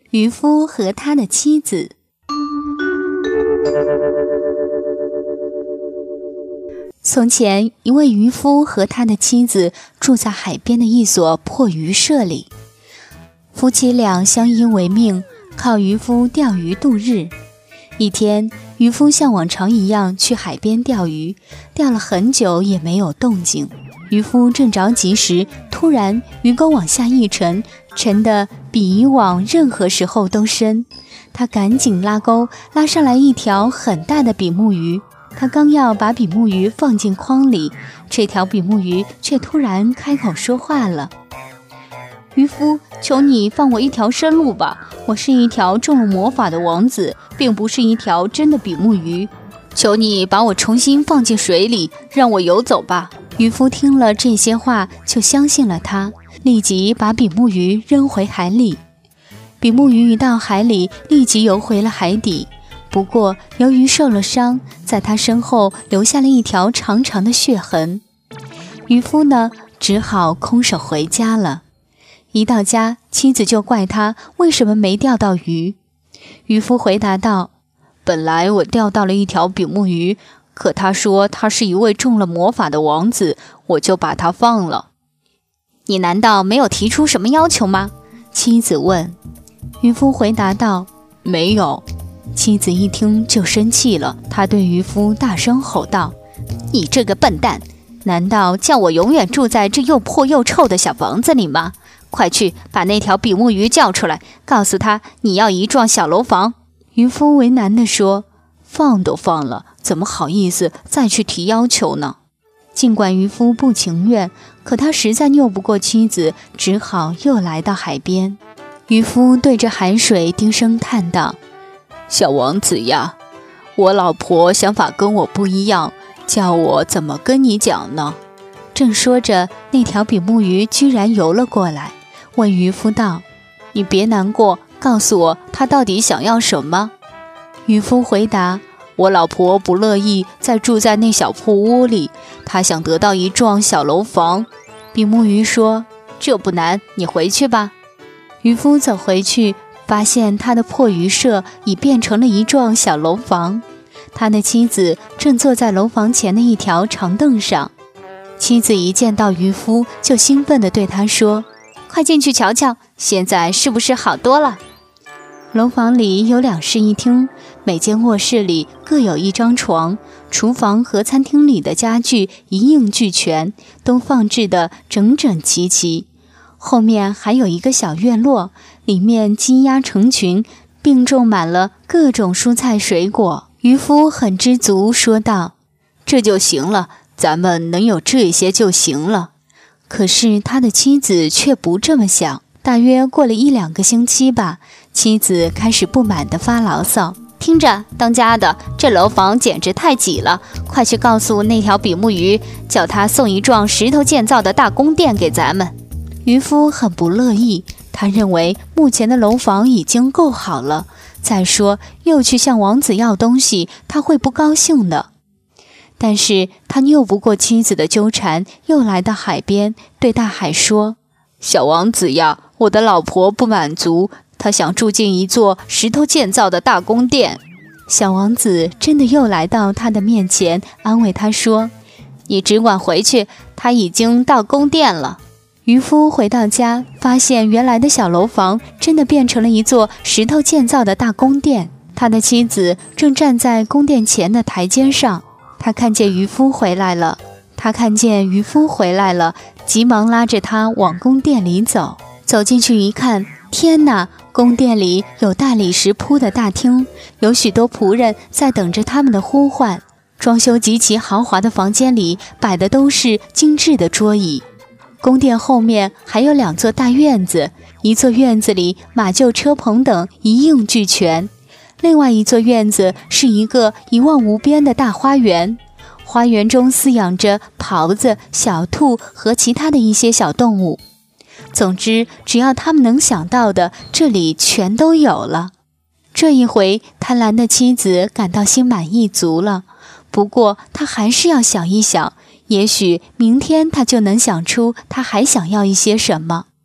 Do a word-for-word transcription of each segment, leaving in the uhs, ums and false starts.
渔夫和他的妻子。从前，一位渔夫和他的妻子住在海边的一所破渔舍里。夫妻俩相依为命，靠渔夫钓鱼度日。一天，渔夫像往常一样去海边钓鱼，钓了很久也没有动静。渔夫正着急时，突然鱼钩往下一沉，沉得比以往任何时候都深。他赶紧拉钩，拉上来一条很大的比目鱼。他刚要把比目鱼放进筐里，这条比目鱼却突然开口说话了：渔夫，求你放我一条生路吧，我是一条中了魔法的王子，并不是一条真的比目鱼，求你把我重新放进水里，让我游走吧。渔夫听了这些话，就相信了他，立即把比目鱼扔回海里。比目鱼一到海里，立即游回了海底。不过由于受了伤，在他身后留下了一条长长的血痕。渔夫呢，只好空手回家了。一到家，妻子就怪他为什么没钓到鱼。渔夫回答道：本来我钓到了一条比目鱼，可他说他是一位中了魔法的王子，我就把他放了。你难道没有提出什么要求吗？妻子问。渔夫回答道：没有。妻子一听就生气了，她对渔夫大声吼道：你这个笨蛋，难道叫我永远住在这又破又臭的小房子里吗？快去把那条比目鱼叫出来，告诉他你要一幢小楼房。渔夫为难地说：放都放了，怎么好意思再去提要求呢？尽管渔夫不情愿，可他实在拗不过妻子，只好又来到海边。渔夫对着海水低声叹道：小王子呀，我老婆想法跟我不一样，叫我怎么跟你讲呢？正说着，那条比目鱼居然游了过来，问渔夫道：你别难过，告诉我他到底想要什么？渔夫回答：我老婆不乐意再住在那小破屋里，她想得到一幢小楼房。比目鱼说：这不难，你回去吧。渔夫走回去，发现他的破渔舍已变成了一幢小楼房。他的妻子正坐在楼房前的一条长凳上。妻子一见到渔夫，就兴奋地对他说：快进去瞧瞧，现在是不是好多了？楼房里有两室一厅，每间卧室里各有一张床，厨房和餐厅里的家具一应俱全，都放置得整整齐齐。后面还有一个小院落，里面鸡鸭成群，并种满了各种蔬菜水果。渔夫很知足，说道：这就行了，咱们能有这些就行了。可是他的妻子却不这么想。大约过了一两个星期吧，妻子开始不满地发牢骚：听着，当家的，这楼房简直太挤了，快去告诉那条比目鱼，叫他送一幢石头建造的大宫殿给咱们。渔夫很不乐意，他认为目前的楼房已经够好了，再说又去向王子要东西，他会不高兴的。但是他拗不过妻子的纠缠，又来到海边，对大海说：小王子呀，我的老婆不满足，她想住进一座石头建造的大宫殿。小王子真的又来到他的面前，安慰他说：你只管回去，他已经到宫殿了。渔夫回到家，发现原来的小楼房真的变成了一座石头建造的大宫殿。他的妻子正站在宫殿前的台阶上，他看见渔夫回来了，他看见渔夫回来了，急忙拉着他往宫殿里走。走进去一看，天哪！宫殿里有大理石铺的大厅，有许多仆人在等着他们的呼唤。装修极其豪华的房间里摆的都是精致的桌椅。宫殿后面还有两座大院子，一座院子里马厩车棚等一应俱全，另外一座院子是一个一望无边的大花园，花园中饲养着狍子、小兔和其他的一些小动物。总之，只要他们能想到的，这里全都有了。这一回，贪婪的妻子感到心满意足了，不过她还是要想一想，也许明天她就能想出她还想要一些什么。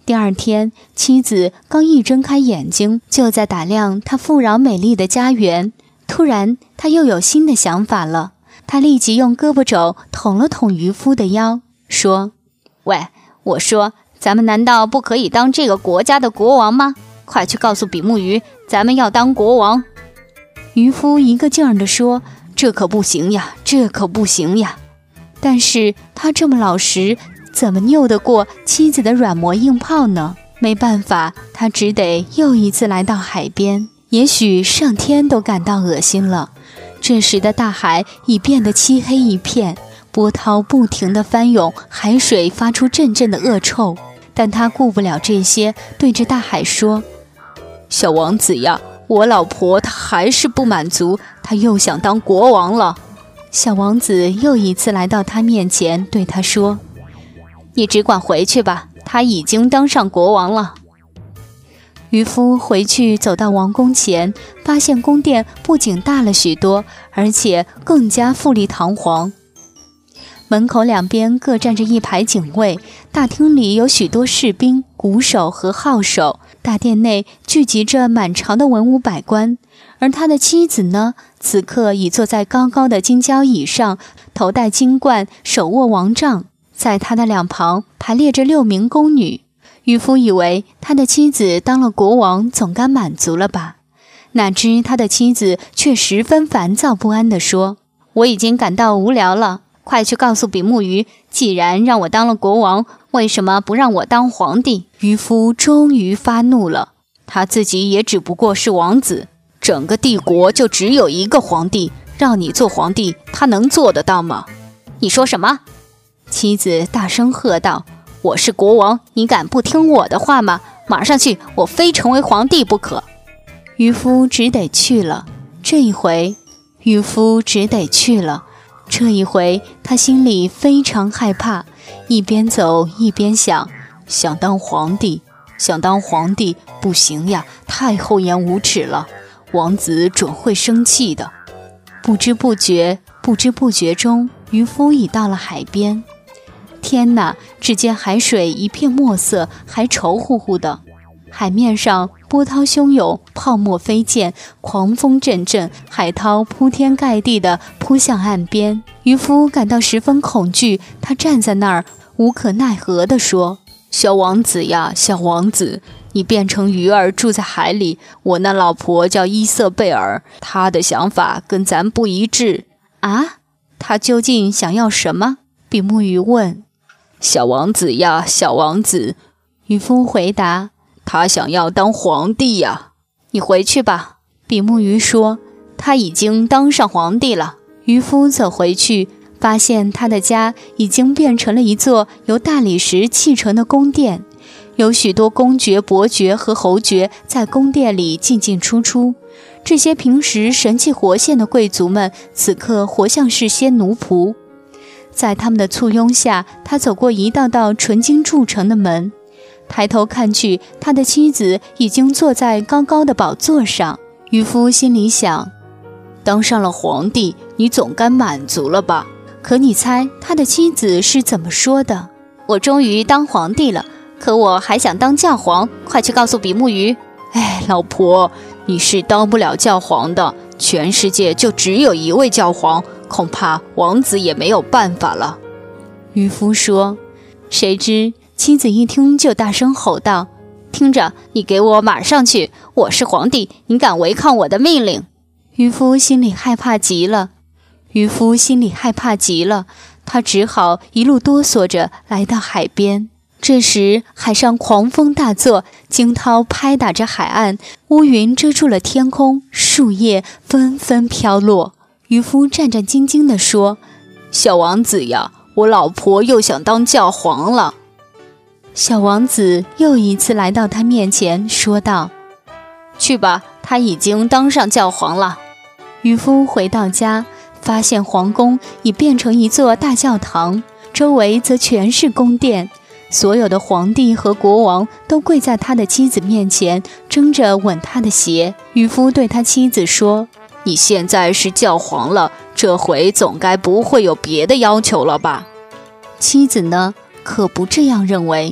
第二天，妻子刚一睁开眼睛，就在打量她富饶美丽的家园。突然，他又有新的想法了。他立即用胳膊肘捅了捅渔夫的腰，说：喂，我说，咱们难道不可以当这个国家的国王吗？快去告诉比目鱼，咱们要当国王。渔夫一个劲儿地说：这可不行呀，这可不行呀。但是他这么老实，怎么拗得过妻子的软磨硬泡呢？没办法，他只得又一次来到海边。也许上天都感到恶心了。这时的大海已变得漆黑一片，波涛不停地翻涌，海水发出阵阵的恶臭。但他顾不了这些，对着大海说：小王子呀，我老婆她还是不满足，她又想当国王了。小王子又一次来到他面前，对他说：你只管回去吧，他已经当上国王了。渔夫回去走到王宫前，发现宫殿不仅大了许多，而且更加富丽堂皇。门口两边各站着一排警卫，大厅里有许多士兵、鼓手和号手，大殿内聚集着满朝的文武百官。而他的妻子呢，此刻已坐在高高的金交椅上，头戴金冠，手握王杖，在他的两旁排列着六名宫女。渔夫以为他的妻子当了国王总该满足了吧，哪知他的妻子却十分烦躁不安地说：我已经感到无聊了，快去告诉比目鱼，既然让我当了国王，为什么不让我当皇帝？渔夫终于发怒了，他自己也只不过是王子，整个帝国就只有一个皇帝，让你做皇帝，他能做得到吗？你说什么？妻子大声喝道：我是国王，你敢不听我的话吗？马上去，我非成为皇帝不可。渔夫只得去了。这一回，渔夫只得去了。这一回，他心里非常害怕，一边走一边想：想当皇帝，想当皇帝，不行呀，太厚颜无耻了，王子准会生气的。不知不觉，不知不觉中，渔夫已到了海边。天哪！只见海水一片墨色，还稠乎乎的。海面上波涛汹涌，泡沫飞溅，狂风阵阵，海涛铺天盖地地扑向岸边。渔夫感到十分恐惧，他站在那儿，无可奈何地说：小王子呀，小王子，你变成鱼儿住在海里，我那老婆叫伊瑟贝尔，她的想法跟咱不一致。啊？她究竟想要什么？比目鱼问。小王子呀，小王子，渔夫回答：他想要当皇帝呀。你回去吧，比目鱼说，他已经当上皇帝了。渔夫走回去，发现他的家已经变成了一座由大理石砌成的宫殿，有许多公爵、伯爵和侯爵在宫殿里进进出出。这些平时神气活现的贵族们，此刻活像是些奴仆。在他们的簇拥下，他走过一道道纯金铸成的门，抬头看去，他的妻子已经坐在高高的宝座上。渔夫心里想：当上了皇帝，你总该满足了吧？可你猜他的妻子是怎么说的？我终于当皇帝了，可我还想当教皇，快去告诉比目鱼。哎，老婆，你是当不了教皇的，全世界就只有一位教皇，恐怕王子也没有办法了。渔夫说。谁知妻子一听就大声吼道：听着，你给我马上去，我是皇帝，你敢违抗我的命令？渔夫心里害怕极了，渔夫心里害怕极了，他只好一路哆嗦着来到海边。这时海上狂风大作，惊涛拍打着海岸，乌云遮住了天空，树叶纷纷飘落。渔夫战战兢兢地说：小王子呀，我老婆又想当教皇了。小王子又一次来到他面前，说道：去吧，他已经当上教皇了。渔夫回到家，发现皇宫已变成一座大教堂，周围则全是宫殿，所有的皇帝和国王都跪在他的妻子面前，争着吻他的鞋。渔夫对他妻子说：你现在是教皇了，这回总该不会有别的要求了吧？妻子呢，可不这样认为。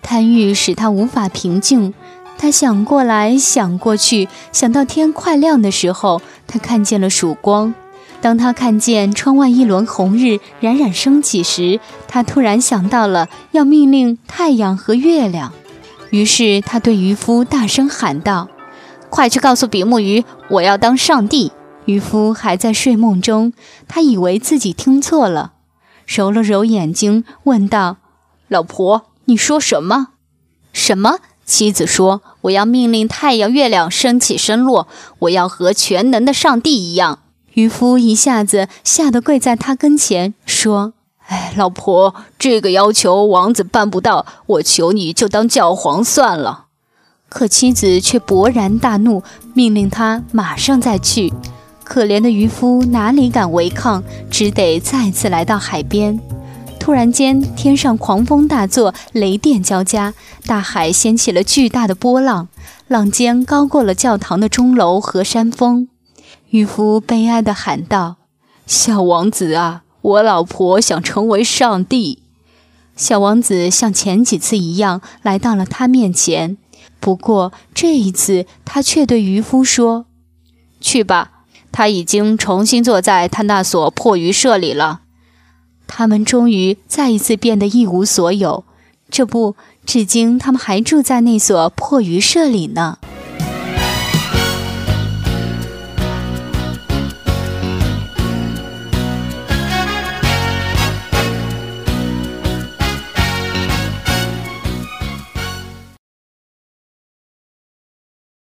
贪欲使他无法平静，他想过来想过去，想到天快亮的时候，他看见了曙光。当他看见窗外一轮红日冉冉升起时，他突然想到了要命令太阳和月亮。于是他对渔夫大声喊道：快去告诉比目鱼，我要当上帝。渔夫还在睡梦中，他以为自己听错了，揉了揉眼睛，问道：老婆，你说什么？什么？妻子说：我要命令太阳月亮升起升落，我要和全能的上帝一样。渔夫一下子吓得跪在他跟前，说：哎，老婆，这个要求王子办不到，我求你就当教皇算了。可妻子却勃然大怒，命令他马上再去。可怜的渔夫哪里敢违抗，只得再次来到海边。突然间，天上狂风大作，雷电交加，大海掀起了巨大的波浪，浪尖高过了教堂的钟楼和山峰。渔夫悲哀地喊道：小王子啊，我老婆想成为上帝。小王子像前几次一样来到了他面前，不过这一次他却对渔夫说：去吧，他已经重新坐在他那所破鱼舍里了。他们终于再一次变得一无所有，这不，至今他们还住在那所破鱼舍里呢。